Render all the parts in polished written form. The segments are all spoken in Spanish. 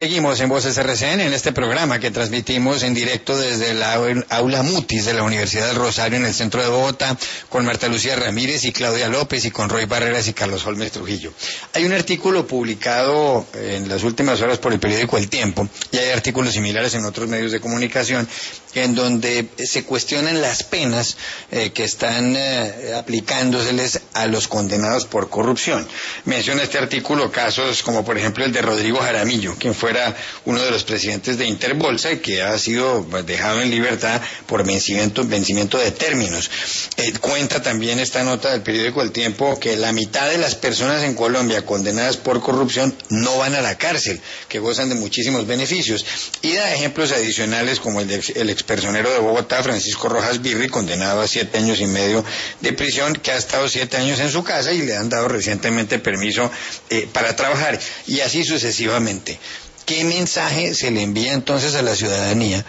Seguimos en Voces RCN en este programa que transmitimos en directo desde la Aula Mutis de la Universidad del Rosario en el centro de Bogotá con Marta Lucía Ramírez y Claudia López y con Roy Barreras y Carlos Holmes Trujillo. Hay un artículo publicado en las últimas horas por el periódico El Tiempo y hay artículos similares en otros medios de comunicación en donde se cuestionan las penas que están aplicándoseles a los condenados por corrupción. Menciona este artículo casos como por ejemplo el de Rodrigo Jaramillo, quien fuera uno de los presidentes de Interbolsa y que ha sido dejado en libertad por vencimiento de términos. Cuenta también esta nota del periódico El Tiempo que la mitad de las personas en Colombia condenadas por corrupción no van a la cárcel, que gozan de muchísimos beneficios, y da ejemplos adicionales como el expersonero de Bogotá, Francisco Rojas Birri, condenado a 7 años y medio de prisión, que ha estado 7 años en su casa y le han dado recientemente permiso para trabajar, y así sucesivamente. ¿Qué mensaje se le envía entonces a la ciudadanía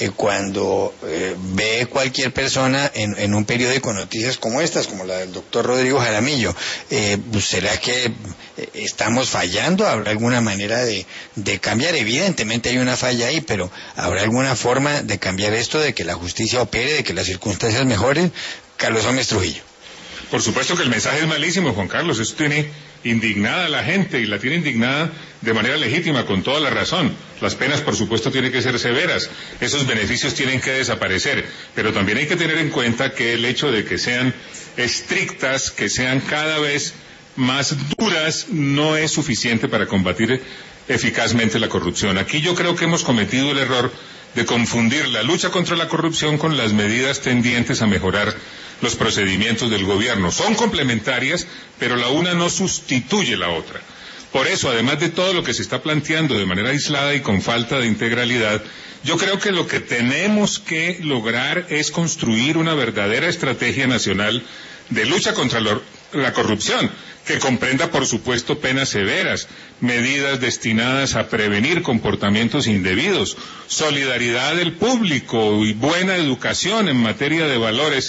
cuando ve cualquier persona en un periódico noticias como estas, como la del doctor Rodrigo Jaramillo? ¿Será que estamos fallando? ¿Habrá alguna manera de cambiar? Evidentemente hay una falla ahí, pero ¿habrá alguna forma de cambiar esto, de que la justicia opere, de que las circunstancias mejoren? Carlos Gómez Trujillo. Por supuesto que el mensaje es malísimo, Juan Carlos. Esto tiene indignada a la gente y la tiene indignada de manera legítima, con toda la razón. Las penas, por supuesto, tienen que ser severas. Esos beneficios tienen que desaparecer. Pero también hay que tener en cuenta que el hecho de que sean estrictas, que sean cada vez más duras, no es suficiente para combatir eficazmente la corrupción. Aquí yo creo que hemos cometido el error de confundir la lucha contra la corrupción con las medidas tendientes a mejorar los procedimientos del gobierno. Son complementarias, pero la una no sustituye la otra. Por eso, además de todo lo que se está planteando de manera aislada y con falta de integralidad, yo creo que lo que tenemos que lograr es construir una verdadera estrategia nacional de lucha contra la corrupción, que comprenda, por supuesto, penas severas, medidas destinadas a prevenir comportamientos indebidos, solidaridad del público y buena educación en materia de valores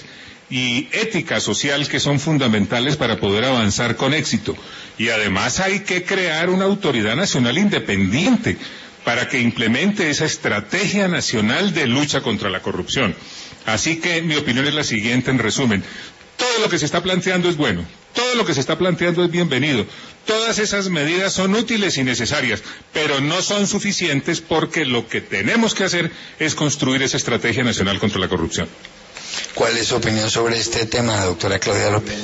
y ética social que son fundamentales para poder avanzar con éxito. Y además hay que crear una autoridad nacional independiente para que implemente esa estrategia nacional de lucha contra la corrupción. Así que mi opinión es la siguiente, en resumen: todo lo que se está planteando es bueno, todo lo que se está planteando es bienvenido, todas esas medidas son útiles y necesarias, pero no son suficientes, porque lo que tenemos que hacer es construir esa estrategia nacional contra la corrupción. ¿Cuál es su opinión sobre este tema, doctora Claudia López?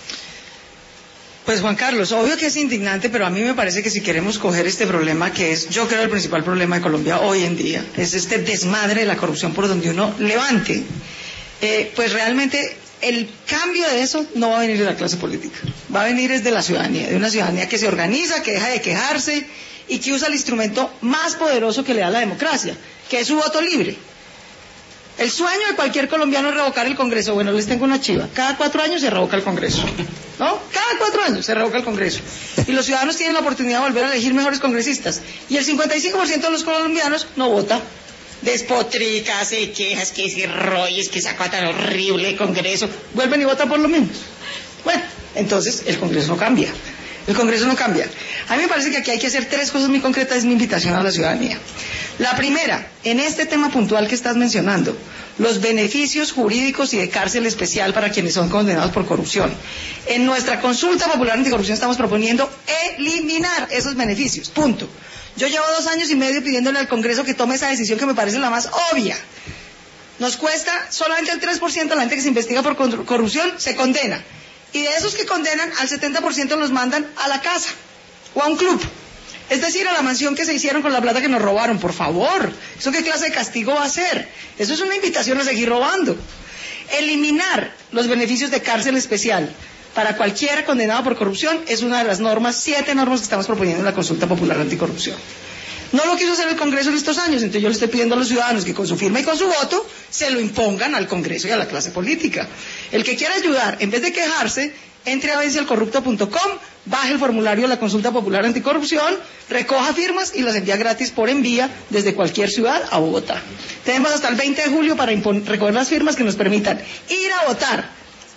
Pues Juan Carlos, obvio que es indignante, pero a mí me parece que si queremos coger este problema, que es, yo creo, el principal problema de Colombia hoy en día, es este desmadre de la corrupción por donde uno levante, pues realmente el cambio de eso no va a venir de la clase política, va a venir desde la ciudadanía, de una ciudadanía que se organiza, que deja de quejarse y que usa el instrumento más poderoso que le da la democracia, que es su voto libre. El sueño de cualquier colombiano es revocar el Congreso. Bueno, les tengo una chiva: cada 4 años se revoca el Congreso, ¿no? Cada 4 años se revoca el Congreso. Y los ciudadanos tienen la oportunidad de volver a elegir mejores congresistas. Y el 55% de los colombianos no vota. Despotrica, se quejas, que ese rollo, es que esa cosa tan horrible de Congreso. Vuelven y votan por lo mismo. Bueno, entonces el Congreso no cambia. El Congreso no cambia. A mí me parece que aquí hay que hacer 3 cosas muy concretas, es mi invitación a la ciudadanía. La primera, en este tema puntual que estás mencionando, los beneficios jurídicos y de cárcel especial para quienes son condenados por corrupción. En nuestra consulta popular anticorrupción estamos proponiendo eliminar esos beneficios, punto. Yo llevo 2 años y medio pidiéndole al Congreso que tome esa decisión que me parece la más obvia. Nos cuesta solamente el 3% de la gente que se investiga por corrupción se condena. Y de esos que condenan, al 70% los mandan a la casa o a un club. Es decir, a la mansión que se hicieron con la plata que nos robaron. Por favor, ¿eso qué clase de castigo va a ser? Eso es una invitación a seguir robando. Eliminar los beneficios de cárcel especial para cualquiera condenado por corrupción es una de las normas, 7 normas que estamos proponiendo en la consulta popular anticorrupción. No lo quiso hacer el Congreso en estos años, entonces yo le estoy pidiendo a los ciudadanos que con su firma y con su voto se lo impongan al Congreso y a la clase política. El que quiera ayudar, en vez de quejarse, entre a vencialcorrupto.com, baje el formulario de la consulta popular anticorrupción, recoja firmas y las envía gratis por envía desde cualquier ciudad a Bogotá. Tenemos hasta el 20 de julio para recoger las firmas que nos permitan ir a votar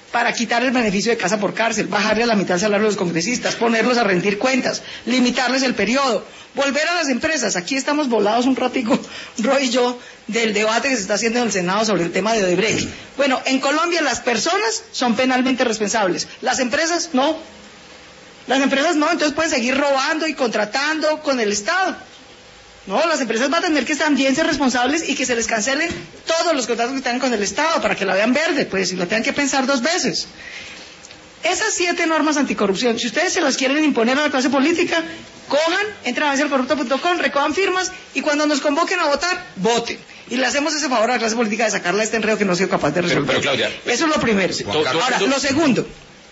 para quitar el beneficio de casa por cárcel, bajarle a la mitad el salario a los congresistas, ponerlos a rendir cuentas, limitarles el periodo, volver a las empresas. Aquí estamos volados un ratico, Roy y yo, del debate que se está haciendo en el Senado sobre el tema de Odebrecht. Bueno, en Colombia las personas son penalmente responsables, las empresas no. Las empresas no, entonces pueden seguir robando y contratando con el Estado. No, las empresas van a tener que también ser responsables y que se les cancelen todos los contratos que tienen con el Estado para que la vean verde, pues, y lo tengan que pensar 2 veces. Esas 7 normas anticorrupción, si ustedes se las quieren imponer a la clase política, cojan, entren a vecercorrupto.com, recojan firmas y cuando nos convoquen a votar, voten. Y le hacemos ese favor a la clase política de sacarla de este enredo que no ha sido capaz de resolver. Pero Claudia, eso es lo primero. Sí, ahora, lo segundo.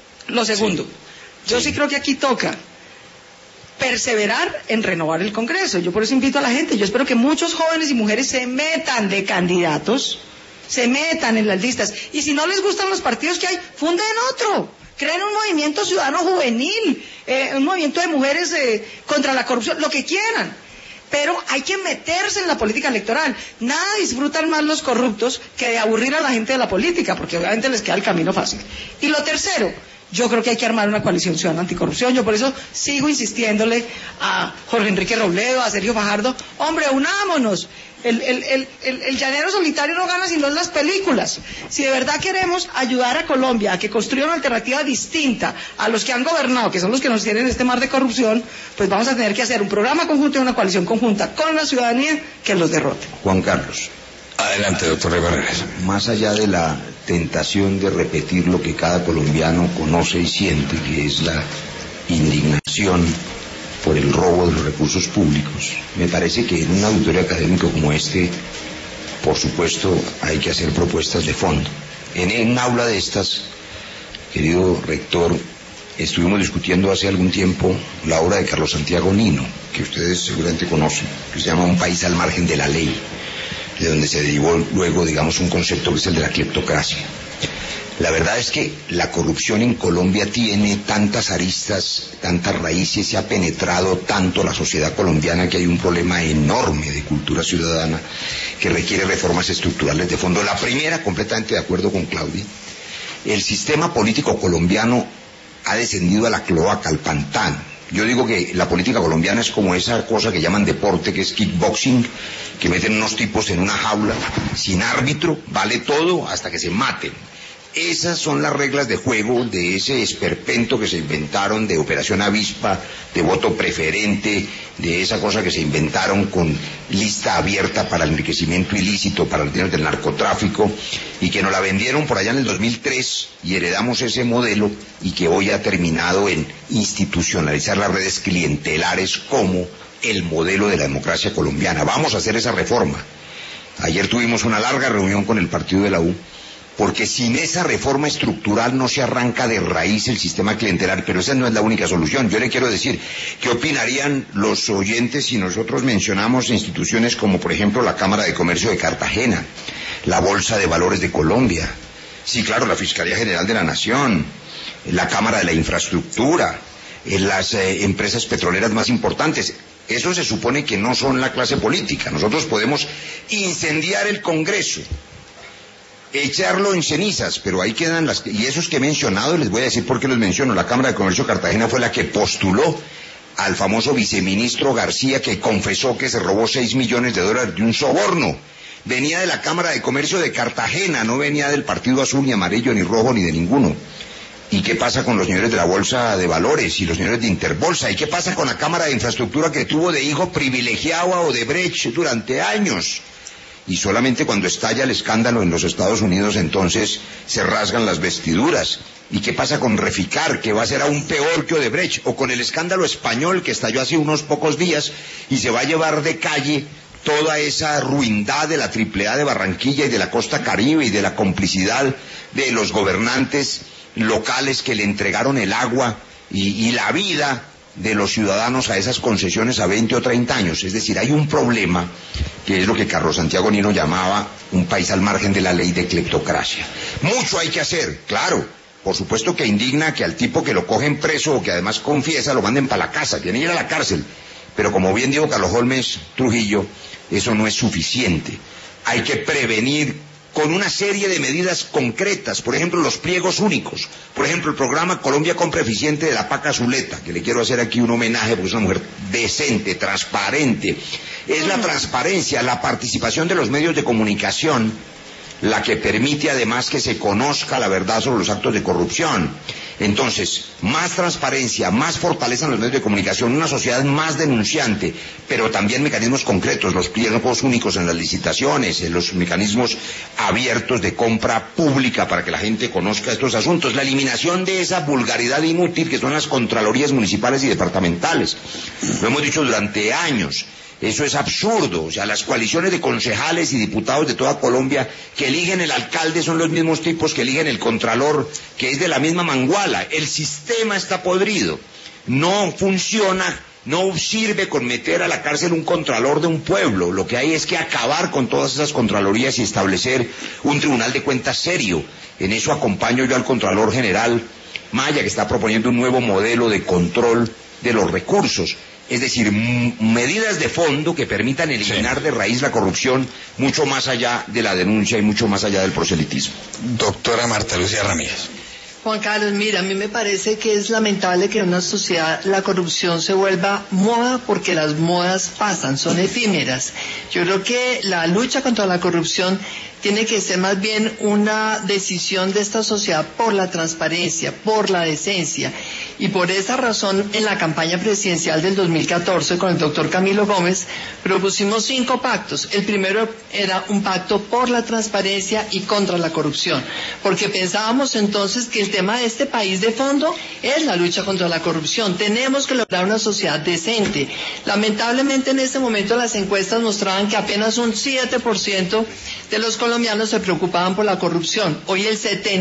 Yo sí creo que aquí toca perseverar en renovar el Congreso. Yo por eso invito a la gente, yo espero que muchos jóvenes y mujeres se metan de candidatos, se metan en las listas, y si no les gustan los partidos que hay, funden otro, creen un movimiento ciudadano juvenil, un movimiento de mujeres contra la corrupción, lo que quieran, pero hay que meterse en la política electoral. Nada disfrutan más los corruptos que de aburrir a la gente de la política, porque obviamente les queda el camino fácil. Y lo tercero, yo creo que hay que armar una coalición ciudadana anticorrupción. Yo por eso sigo insistiéndole a Jorge Enrique Robledo, a Sergio Fajardo, hombre, unámonos. El llanero solitario no gana sino en las películas. Si de verdad queremos ayudar a Colombia a que construya una alternativa distinta a los que han gobernado, que son los que nos tienen en este mar de corrupción, pues vamos a tener que hacer un programa conjunto y una coalición conjunta con la ciudadanía que los derrote. Juan Carlos. Adelante, doctor Roy Barreras. Más allá de la tentación de repetir lo que cada colombiano conoce y siente, que es la indignación por el robo de los recursos públicos, me parece que en un auditorio académico como este, por supuesto, hay que hacer propuestas de fondo. En un aula de estas, querido rector, estuvimos discutiendo hace algún tiempo la obra de Carlos Santiago Nino, que ustedes seguramente conocen, que se llama Un país al margen de la ley, de donde se derivó luego, digamos, un concepto que es el de la cleptocracia. La verdad es que la corrupción en Colombia tiene tantas aristas, tantas raíces, se ha penetrado tanto la sociedad colombiana que hay un problema enorme de cultura ciudadana que requiere reformas estructurales de fondo. La primera, completamente de acuerdo con Claudia, el sistema político colombiano ha descendido a la cloaca, al pantano. Yo digo que la política colombiana es como esa cosa que llaman deporte, que es kickboxing, que meten unos tipos en una jaula, sin árbitro, vale todo hasta que se maten. Esas son las reglas de juego de ese esperpento que se inventaron de Operación Avispa, de voto preferente, de esa cosa que se inventaron con lista abierta para el enriquecimiento ilícito, para el dinero del narcotráfico, y que nos la vendieron por allá en el 2003 y heredamos ese modelo y que hoy ha terminado en institucionalizar las redes clientelares como el modelo de la democracia colombiana. Vamos a hacer esa reforma. Ayer tuvimos una larga reunión con el partido de la U, porque sin esa reforma estructural no se arranca de raíz el sistema clientelar, pero esa no es la única solución. Yo le quiero decir, ¿qué opinarían los oyentes si nosotros mencionamos instituciones como, por ejemplo, la Cámara de Comercio de Cartagena, la Bolsa de Valores de Colombia, sí, claro, la Fiscalía General de la Nación, la Cámara de la Infraestructura, las empresas petroleras más importantes? Eso se supone que no son la clase política. Nosotros podemos incendiar el Congreso, echarlo en cenizas, pero ahí quedan las... Y esos que he mencionado, les voy a decir por qué los menciono. La Cámara de Comercio de Cartagena fue la que postuló al famoso viceministro García, que confesó que se robó $6 millones de un soborno. Venía de la Cámara de Comercio de Cartagena, no venía del Partido Azul, ni amarillo, ni rojo, ni de ninguno. ¿Y qué pasa con los señores de la Bolsa de Valores y los señores de Interbolsa? ¿Y qué pasa con la Cámara de Infraestructura, que tuvo de hijo privilegiado a Odebrecht durante años? Y solamente cuando estalla el escándalo en los Estados Unidos, entonces se rasgan las vestiduras. ¿Y qué pasa con Reficar, que va a ser aún peor que Odebrecht? O con el escándalo español, que estalló hace unos pocos días y se va a llevar de calle toda esa ruindad de la AAA de Barranquilla y de la costa Caribe y de la complicidad de los gobernantes locales que le entregaron el agua y la vida de los ciudadanos a esas concesiones a 20 o 30 años. Es decir, hay un problema que es lo que Carlos Santiago Nino llamaba un país al margen de la ley de cleptocracia. Mucho hay que hacer, claro. Por supuesto que indigna que al tipo que lo cogen preso o que además confiesa lo manden para la casa, tiene que ir a la cárcel. Pero como bien dijo Carlos Holmes Trujillo, eso no es suficiente. Hay que prevenir con una serie de medidas concretas, por ejemplo, los pliegos únicos, por ejemplo, el programa Colombia Compra Eficiente de la Paca Zuleta, que le quiero hacer aquí un homenaje porque es una mujer decente, transparente. Es la transparencia, la participación de los medios de comunicación, la que permite además que se conozca la verdad sobre los actos de corrupción. Entonces, más transparencia, más fortaleza en los medios de comunicación, una sociedad más denunciante, pero también mecanismos concretos, los pliegos únicos en las licitaciones, los mecanismos abiertos de compra pública para que la gente conozca estos asuntos, la eliminación de esa vulgaridad inútil que son las contralorías municipales y departamentales. Lo hemos dicho durante años. Eso es absurdo, o sea, las coaliciones de concejales y diputados de toda Colombia que eligen el alcalde son los mismos tipos que eligen el contralor, que es de la misma manguala. El sistema está podrido, no funciona, no sirve con meter a la cárcel un contralor de un pueblo, lo que hay es que acabar con todas esas contralorías y establecer un tribunal de cuentas serio. En eso acompaño yo al Contralor General Maya, que está proponiendo un nuevo modelo de control de los recursos. Es decir, medidas de fondo que permitan eliminar de raíz la corrupción mucho más allá de la denuncia y mucho más allá del proselitismo. Doctora Marta Lucía Ramírez. Juan Carlos, mira, a mí me parece que es lamentable que en una sociedad la corrupción se vuelva moda porque las modas pasan, son efímeras. Yo creo que la lucha contra la corrupción tiene que ser más bien una decisión de esta sociedad por la transparencia, por la decencia. Y por esa razón, en la campaña presidencial del 2014 con el doctor Camilo Gómez, propusimos 5 pactos. El primero era un pacto por la transparencia y contra la corrupción, porque pensábamos entonces que el tema de este país de fondo es la lucha contra la corrupción. Tenemos que lograr una sociedad decente. Lamentablemente en ese momento las encuestas mostraban que apenas un 7% de los colombianos se preocupaban por la corrupción. Hoy el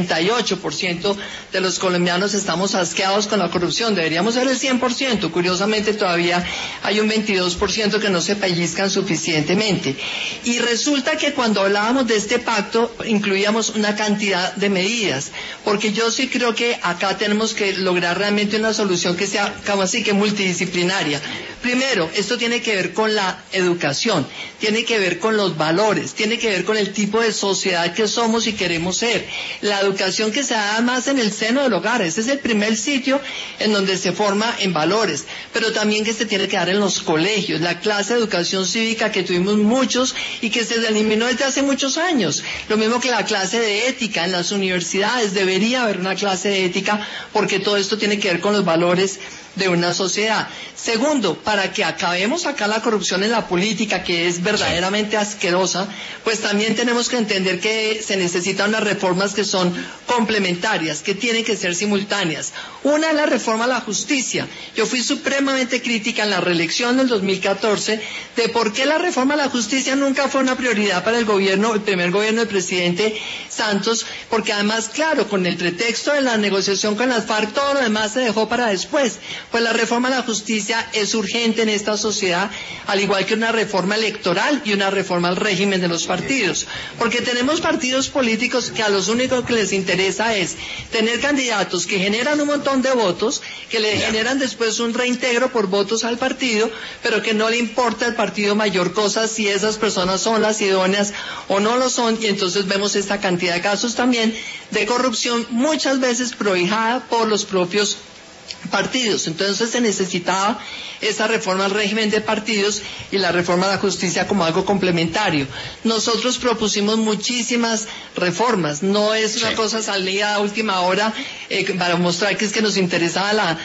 78% de los colombianos estamos asqueados con la corrupción. Deberíamos ser el 100%. Curiosamente todavía hay un 22% que no se pellizcan suficientemente. Y resulta que cuando hablábamos de este pacto incluíamos una cantidad de medidas, porque yo sí creo que acá tenemos que lograr realmente una solución que sea como así que multidisciplinaria. Primero, esto tiene que ver con la educación, tiene que ver con los valores, tiene que ver con el tipo de sociedad que somos y queremos ser. La educación que se da más en el seno del hogar, ese es el primer sitio en donde se forma en valores, pero también que se tiene que dar en los colegios, la clase de educación cívica que tuvimos muchos y que se eliminó desde hace muchos años. Lo mismo que la clase de ética en las universidades, debería haber una clase de ética porque todo esto tiene que ver con los valores de una sociedad. Segundo, para que acabemos acá la corrupción en la política, que es verdaderamente asquerosa, pues también tenemos que entender que se necesitan unas reformas que son complementarias, que tienen que ser simultáneas. Una es la reforma a la justicia. Yo fui supremamente crítica en la reelección del 2014 de por qué la reforma a la justicia nunca fue una prioridad para el gobierno, el primer gobierno del presidente Santos, porque además, claro, con el pretexto de la negociación con las FARC, todo lo demás se dejó para después. Pues la reforma a la justicia es urgente en esta sociedad, al igual que una reforma electoral y una reforma al régimen de los partidos, porque tenemos partidos políticos que a los únicos que les interesa es tener candidatos que generan un montón de votos, que le generan después un reintegro por votos al partido, pero que no le importa al partido mayor cosa si esas personas son las idóneas o no lo son, y entonces vemos esta cantidad de casos también de corrupción, muchas veces prohijada por los propios partidos. Entonces se necesitaba esa reforma al régimen de partidos y la reforma a la justicia como algo complementario. Nosotros propusimos muchísimas reformas, no es una cosa salida a última hora para mostrar que es que nos interesaba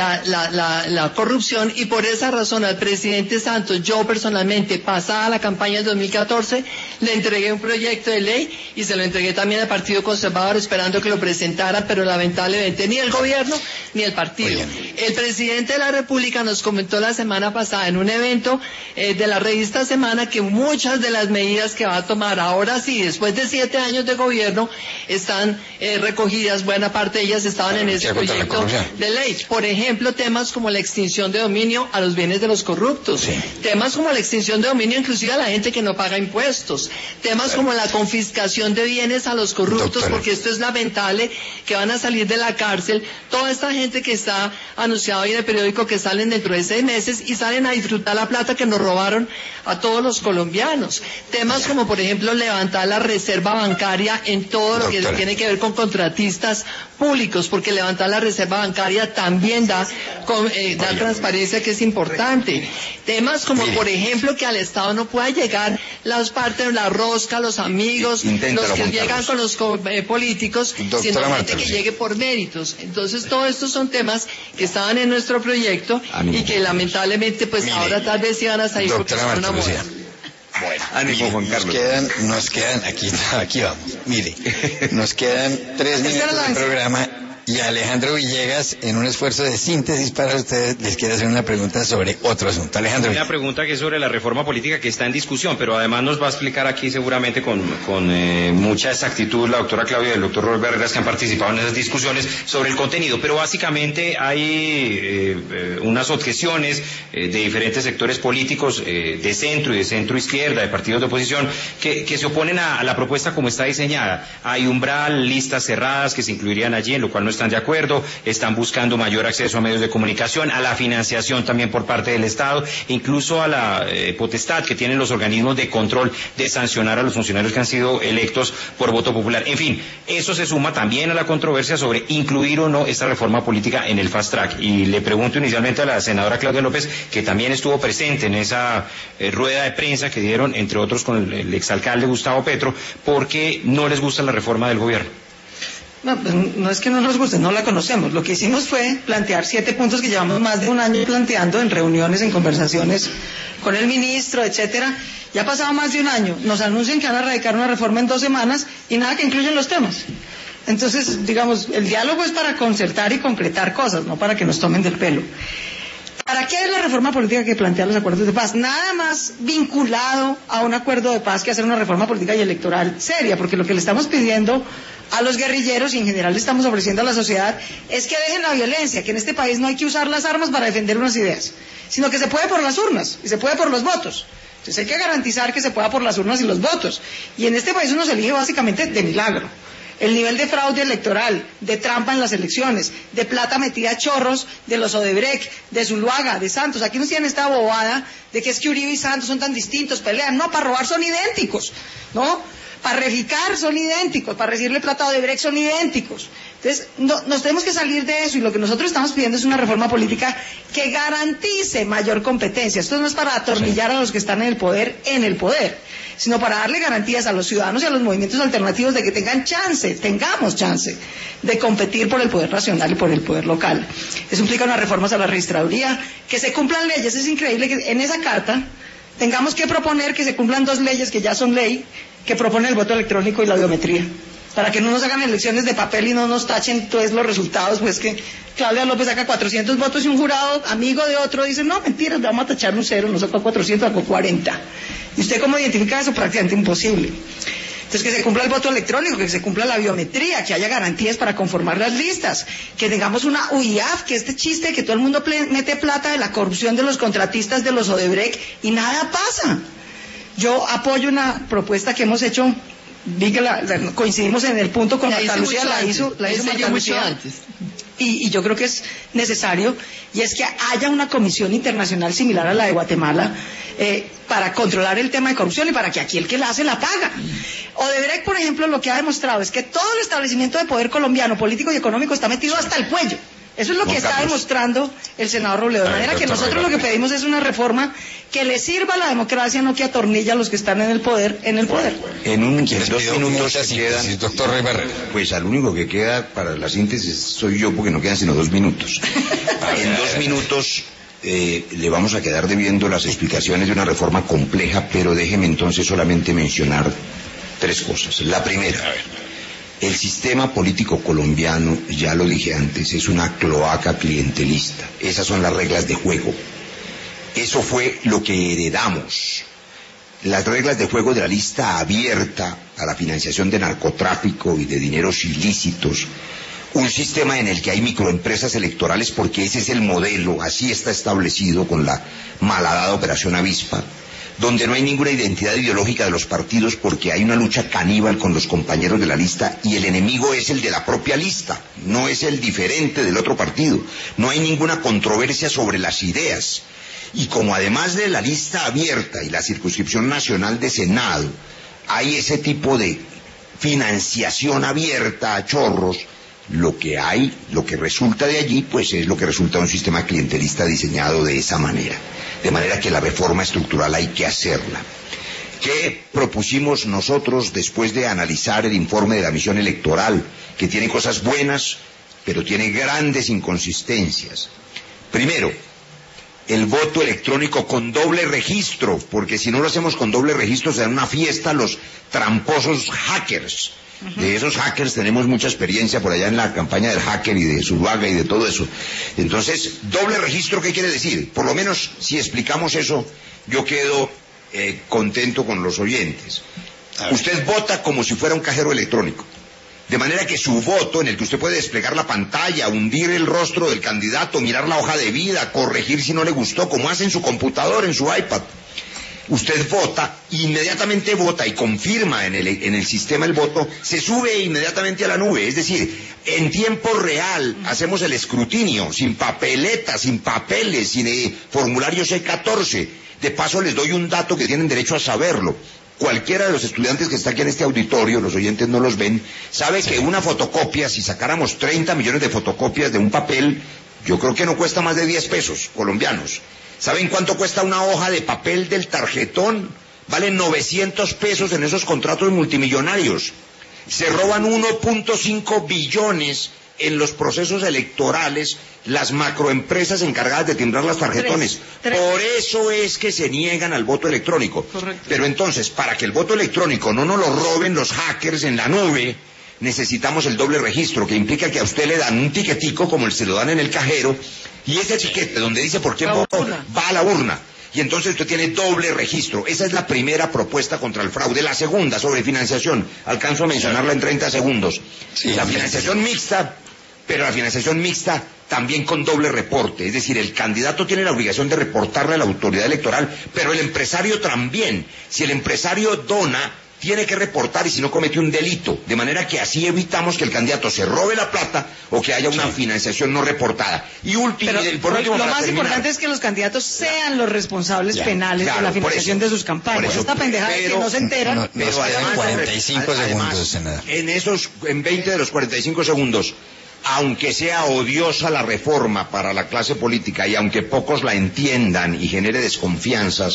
la corrupción, y por esa razón al presidente Santos, yo personalmente, pasada la campaña del 2014, le entregué un proyecto de ley y se lo entregué también al Partido Conservador esperando que lo presentara, pero lamentablemente ni el gobierno ni el partido. El presidente de la República nos comentó la semana pasada en un evento de la revista Semana que muchas de las medidas que va a tomar ahora sí, después de 7 años de gobierno, están recogidas, buena parte de ellas estaban en ese proyecto de ley. Por ejemplo, temas como la extinción de dominio a los bienes de los corruptos, temas como la extinción de dominio inclusive a la gente que no paga impuestos, temas como la confiscación de bienes a los corruptos, porque esto es lamentable, que van a salir de la cárcel toda esta gente que está está anunciado hoy en el periódico que salen dentro de 6 meses y salen a disfrutar la plata que nos robaron a todos los colombianos. Temas como, por ejemplo, levantar la reserva bancaria en todo lo que tiene que ver con contratistas públicos, porque levantar la reserva bancaria también da transparencia, que es importante. Temas como, por ejemplo, que al Estado no pueda llegar las partes de la rosca, los amigos, los que llegan con los políticos, sino gente que llegue por méritos. Entonces, todos estos son temas que estaban en nuestro proyecto y que lamentablemente, pues ahora tal vez iban a salir porque son una moda. Bueno, ánimo, Juan Carlos. Nos quedan, aquí vamos. Mire, nos quedan 3 minutos de programa y Alejandro Villegas, en un esfuerzo de síntesis para ustedes, les quiere hacer una pregunta sobre otro asunto. Alejandro. Una pregunta que es sobre la reforma política que está en discusión, pero además nos va a explicar aquí seguramente con mucha exactitud la doctora Claudia y el doctor Roy Barreras, que han participado en esas discusiones sobre el contenido, pero básicamente hay unas objeciones de diferentes sectores políticos de centro y de centro izquierda, de partidos de oposición, que se oponen a la propuesta como está diseñada. Hay umbral, listas cerradas que se incluirían allí, en lo cual no están de acuerdo, están buscando mayor acceso a medios de comunicación, a la financiación también por parte del Estado, incluso a la potestad que tienen los organismos de control de sancionar a los funcionarios que han sido electos por voto popular. En fin, eso se suma también a la controversia sobre incluir o no esta reforma política en el fast track. Y le pregunto inicialmente a la senadora Claudia López, que también estuvo presente en esa rueda de prensa que dieron, entre otros, con el exalcalde Gustavo Petro, ¿por qué no les gusta la reforma del gobierno? No, pues no es que no nos guste, no la conocemos. Lo que hicimos fue plantear 7 puntos que llevamos más de un año planteando en reuniones, en conversaciones con el ministro, etcétera. Ya ha pasado más de un año. Nos anuncian que van a radicar una reforma en 2 semanas y nada que incluyen los temas. Entonces, digamos, el diálogo es para concertar y concretar cosas, no para que nos tomen del pelo. ¿Para qué es la reforma política que plantea los acuerdos de paz? Nada más vinculado a un acuerdo de paz que hacer una reforma política y electoral seria, porque lo que le estamos pidiendo a los guerrilleros y en general le estamos ofreciendo a la sociedad es que dejen la violencia, que en este país no hay que usar las armas para defender unas ideas, sino que se puede por las urnas y se puede por los votos. Entonces hay que garantizar que se pueda por las urnas y los votos. Y en este país uno se elige básicamente de milagro. El nivel de fraude electoral, de trampa en las elecciones, de plata metida a chorros de los Odebrecht, de Zuluaga, de Santos. Aquí nos tienen esta bobada de que es que Uribe y Santos son tan distintos, pelean. No, para robar son idénticos, ¿no? Para reficar son idénticos, para recibirle plata a Odebrecht son idénticos. Entonces, nos tenemos que salir de eso y lo que nosotros estamos pidiendo es una reforma política que garantice mayor competencia. Esto no es para atornillar a los que están en el poder, sino para darle garantías a los ciudadanos y a los movimientos alternativos de que tengamos chance de competir por el poder nacional y por el poder local. Eso implica unas reformas a la registraduría, que se cumplan leyes. Es increíble que en esa carta tengamos que proponer que se cumplan 2 leyes que ya son ley, que propone el voto electrónico y la biometría, para que no nos hagan elecciones de papel y no nos tachen todos los resultados, pues que Claudia López saca 400 votos y un jurado amigo de otro dice, no, mentira, le vamos a tachar un 0, no sacó 400, sacó 40. ¿Y usted cómo identifica eso? Prácticamente imposible. Entonces, que se cumpla el voto electrónico, que se cumpla la biometría, que haya garantías para conformar las listas, que tengamos una UIAF, que este chiste de que todo el mundo mete plata de la corrupción de los contratistas de los Odebrecht y nada pasa. Yo apoyo una propuesta que hemos hecho, vi que coincidimos en el punto con Marta Lucía, la hizo Marta Lucía antes. Y yo creo que es necesario, y es que haya una comisión internacional similar a la de Guatemala para controlar el tema de corrupción y para que aquí el que la hace la paga. Odebrecht, por ejemplo, lo que ha demostrado es que todo el establecimiento de poder colombiano, político y económico, está metido hasta el cuello. Eso es lo que está demostrando el senador Robledo. De manera que nosotros lo que pedimos es una reforma que le sirva a la democracia, no que atornilla a los que están en el poder. En 2 minutos se quedan, doctor Roy Barreras. Pues al único que queda para la síntesis soy yo, porque no quedan sino 2 minutos. En 2 minutos le vamos a quedar debiendo las explicaciones de una reforma compleja, pero déjeme entonces solamente mencionar 3 cosas. La primera, el sistema político colombiano, ya lo dije antes, es una cloaca clientelista. Esas son las reglas de juego. Eso fue lo que heredamos. Las reglas de juego de la lista abierta a la financiación de narcotráfico y de dineros ilícitos. Un sistema en el que hay microempresas electorales, porque ese es el modelo, así está establecido con la malhadada Operación Avispa, donde no hay ninguna identidad ideológica de los partidos porque hay una lucha caníbal con los compañeros de la lista y el enemigo es el de la propia lista, no es el diferente del otro partido. No hay ninguna controversia sobre las ideas. Y como además de la lista abierta y la circunscripción nacional de Senado, hay ese tipo de financiación abierta a chorros, lo que resulta de allí, pues es lo que resulta de un sistema clientelista diseñado de esa manera. De manera que la reforma estructural hay que hacerla. ¿Qué propusimos nosotros después de analizar el informe de la misión electoral, que tiene cosas buenas, pero tiene grandes inconsistencias? Primero, el voto electrónico con doble registro, porque si no lo hacemos con doble registro se dan una fiesta los tramposos hackers. De esos hackers tenemos mucha experiencia por allá en la campaña del hacker y de Zuluaga y de todo eso. Entonces, doble registro, ¿qué quiere decir? Por lo menos, si explicamos eso, yo quedo contento con los oyentes. Usted vota como si fuera un cajero electrónico. De manera que su voto, en el que usted puede desplegar la pantalla, hundir el rostro del candidato, mirar la hoja de vida, corregir si no le gustó, como hace en su computador, en su iPad. Usted vota, inmediatamente vota y confirma en el sistema el voto, se sube inmediatamente a la nube. Es decir, en tiempo real hacemos el escrutinio, sin papeletas, sin papeles, sin formulario C14. De paso les doy un dato que tienen derecho a saberlo. Cualquiera de los estudiantes que está aquí en este auditorio, los oyentes no los ven, sabe que una fotocopia, si sacáramos 30 millones de fotocopias de un papel, yo creo que no cuesta más de 10 pesos colombianos. ¿Saben cuánto cuesta una hoja de papel del tarjetón? Valen 900 pesos en esos contratos multimillonarios. Se roban 1.5 billones en los procesos electorales las macroempresas encargadas de timbrar las tarjetones. Por eso es que se niegan al voto electrónico. Correcto. Pero entonces, para que el voto electrónico no nos lo roben los hackers en la nube, necesitamos el doble registro, que implica que a usted le dan un tiquetico como se lo dan en el cajero, y ese tiquete donde dice por qué votó va a la urna. Y entonces usted tiene doble registro. Esa es la primera propuesta contra el fraude. La segunda, sobre financiación, alcanzo a mencionarla en 30 segundos. Sí, la financiación mixta, pero la financiación mixta también con doble reporte. Es decir, el candidato tiene la obligación de reportarle a la autoridad electoral, pero el empresario también. Si el empresario dona, tiene que reportar y si no comete un delito, de manera que así evitamos que el candidato se robe la plata o que haya una financiación no reportada. Y último, lo más importante es que los candidatos sean los responsables penales de la financiación de sus campañas. Esta pendejada que no se enteran. Pero además, 45 segundos, senador. En 20 de los 45 segundos, aunque sea odiosa la reforma para la clase política y aunque pocos la entiendan y genere desconfianzas,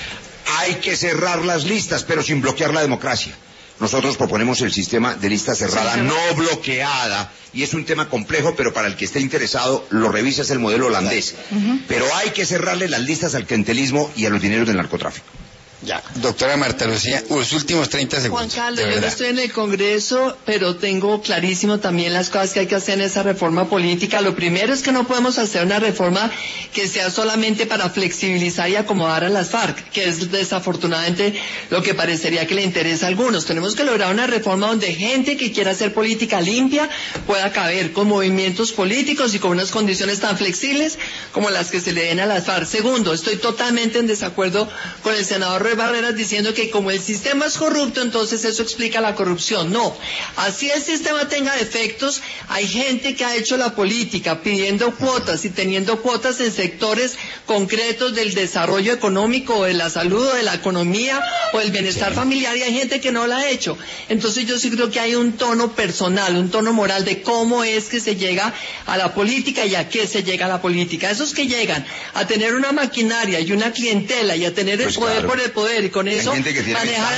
hay que cerrar las listas, pero sin bloquear la democracia. Nosotros proponemos el sistema de lista cerrada, no bloqueada, y es un tema complejo, pero para el que esté interesado, lo revisa, es el modelo holandés. Pero hay que cerrarle las listas al clientelismo y a los dineros del narcotráfico. Ya, doctora Marta Lucía, los últimos 30 segundos. Juan Carlos, yo no estoy en el Congreso, pero tengo clarísimo también las cosas que hay que hacer en esa reforma política. Lo primero es que no podemos hacer una reforma que sea solamente para flexibilizar y acomodar a las FARC, que es desafortunadamente lo que parecería que le interesa a algunos. Tenemos que lograr una reforma donde gente que quiera hacer política limpia pueda caber con movimientos políticos y con unas condiciones tan flexibles como las que se le den a las FARC. Segundo, estoy totalmente en desacuerdo con el senador Barreras diciendo que como el sistema es corrupto, entonces eso explica la corrupción. No, así el sistema tenga defectos, hay gente que ha hecho la política pidiendo cuotas y teniendo cuotas en sectores concretos del desarrollo económico o de la salud o de la economía o del bienestar familiar, y hay gente que no la ha hecho. Entonces yo sí creo que hay un tono personal, un tono moral de cómo es que se llega a la política y a qué se llega a la política. Esos que llegan a tener una maquinaria y una clientela y a tener el poder por el poder y con eso manejar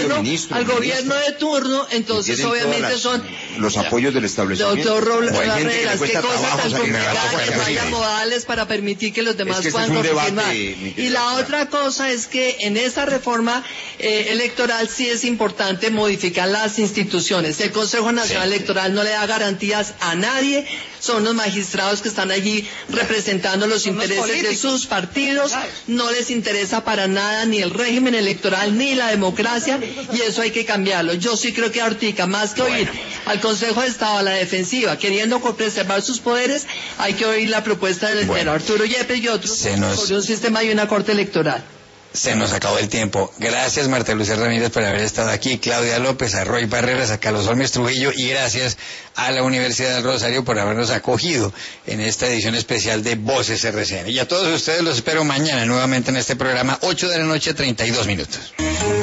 al gobierno de turno, entonces obviamente son los apoyos del establecimiento. Doctor Barreras, qué cosa tan complicada que no haya modales para permitir que los demás puedan confirmar. Y la otra cosa es que en esa reforma electoral sí es importante modificar las instituciones. El Consejo Nacional Electoral no le da garantías a nadie, son los magistrados que están allí representando los intereses de sus partidos, no les interesa para nada ni el régimen electoral ni la democracia, y eso hay que cambiarlo. Yo sí creo que ahorita, más que oír al Consejo de Estado a la defensiva queriendo preservar sus poderes, hay que oír la propuesta del senador Arturo Yepes y otros sobre un sistema y una corte electoral. Se nos acabó el tiempo. Gracias, Marta Lucía Ramírez, por haber estado aquí, Claudia López, a Roy Barreras, a Carlos Holmes Trujillo, y gracias a la Universidad del Rosario por habernos acogido en esta edición especial de Voces RCN. Y a todos ustedes los espero mañana nuevamente en este programa, 8 de la noche, 32 minutos.